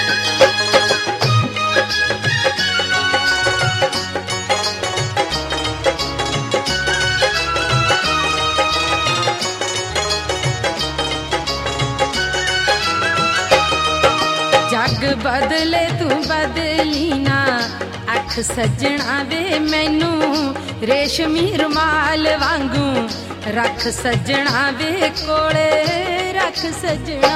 जग बदले तू बदली ना अख सजना वे मैनू रेशमी रुमाल वांगू रख सजना वे कोले रख सजना।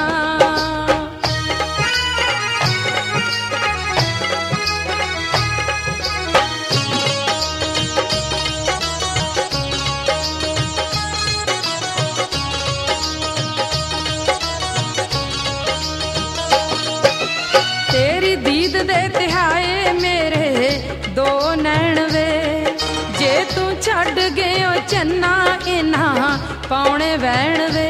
तेरी दीद दे तिहाए मेरे दो नैन वे जे तू छड़ गयो चन्ना इना पौने वैन वे।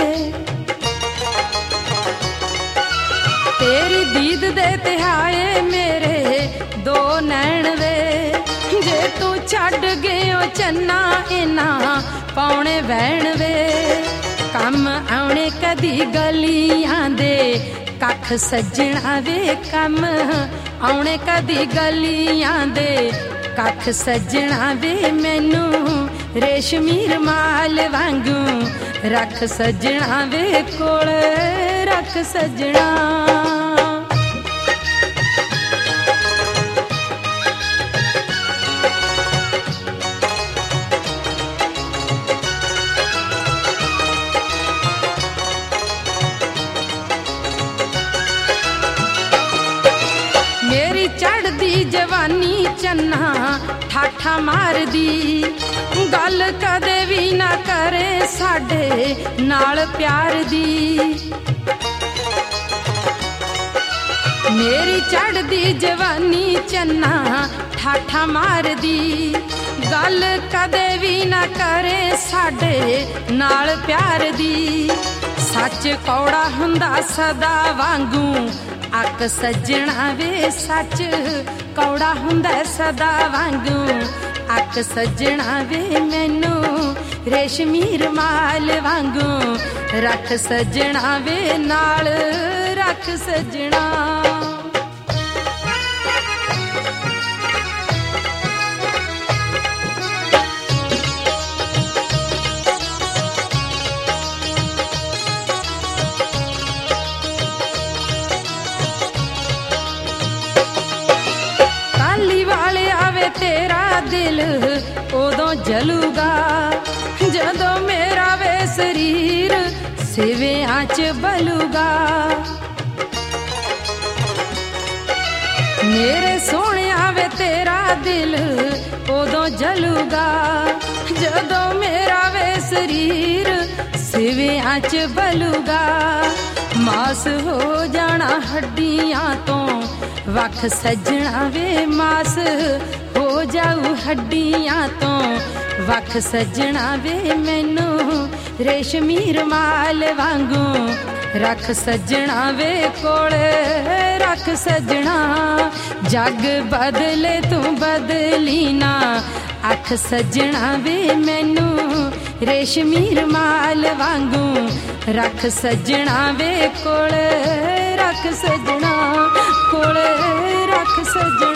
तेरी दीद दे तिहाए मेरे दो नैन वे जे तू छड़ गयो चन्ना इना पौने वैन वे। कम आने कदी गलियां दे कख सजना वे कम आने कदी गलियां दे कख सजना वे मैनू रेशमी रुमाल वांगू रख सजना वे कोल रख सजना। मेरी चढ़दी जवानी चन्ना ठाठा मार दी गल कदे भी ना करे साडे नाल प्यार दी। मेरी चढ़दी जवानी चन्ना ठाठा मार दी गल कदे भी ना करे साडे नाल प्यार दी। सच कौड़ा हुंदा सदा वांगू अक सजना वे सच कौड़ा हुंदा सदा वांगू अक सजना वे मैनू रेशमी रुमाल वांगू रख सजना वे नाल रख सजना। तेरा दिल उदों जलूगा जदों मेरा वे शरीर सिवियां च बलूगा। मेरे सोहणिया वे तेरा दिल उदों जलूगा जदों मेरा वे शरीर सिवियां च बलूगा। मास हो जाना हड्डियां तो वख सजना वे मास हो जाऊ हड्डियां तो वख सजना वे मैनू रेशमी रुमाल वांगू रख सजना वे कोले रख सजना। जग बदले तू बदली ना अख सजना वे मैनू रेशमी रुमाल वांगू रख सजना वे कोले रख सजना कोले रख सजना।